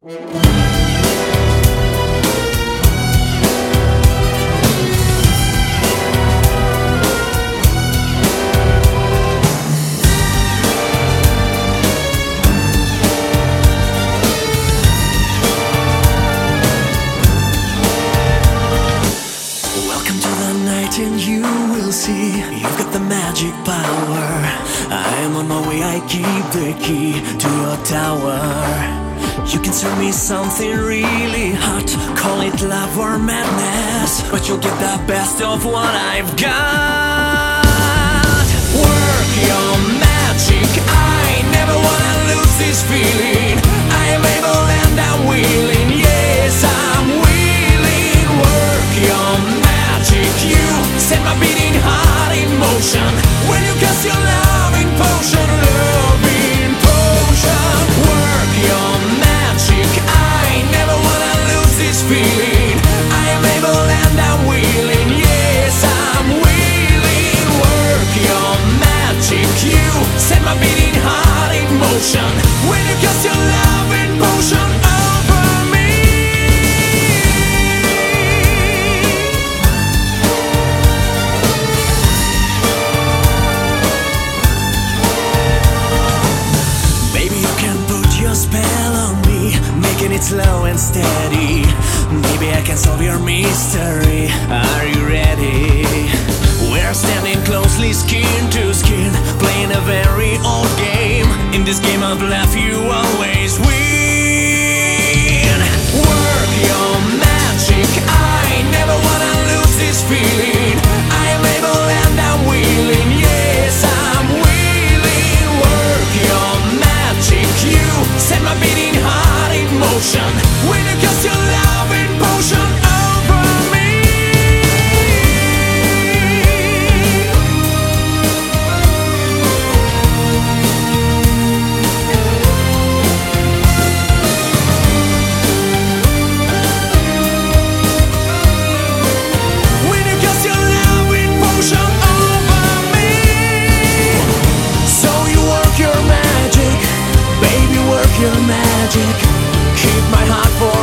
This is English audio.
Welcome to the night and you will see you've got the magic power. I am on my way, I keep the key to your tower. You can serve me something really hot, call it love or madness, but you'll get the best of what I've got. Work your magic, I never wanna lose this feeling. I am able and I'm willing, yes I'm willing. Work your magic, you set my beating heart in motion. When you cast your loving potion, loving potion. Work your magic, I never wanna lose this feeling. I am able and I'm willing, yes I'm willing. Work your magic, you set my beating heart in motion. When you cast your loving potion over me. Baby, you can put your spell on me, making it slow and steady. Maybe I can solve your mystery. Are you ready? We're standing closely, skin to skin, playing a very old game. In this game of life you always win. Work your magic, I never wanna lose this feeling. I am able and I'm willing, yes I'm willing. Work your magic, you set my beating heart in motion. When you cast your loving potion over me. When you cast your loving potion over me. So you work your magic, baby, work your magic. Keep my heart for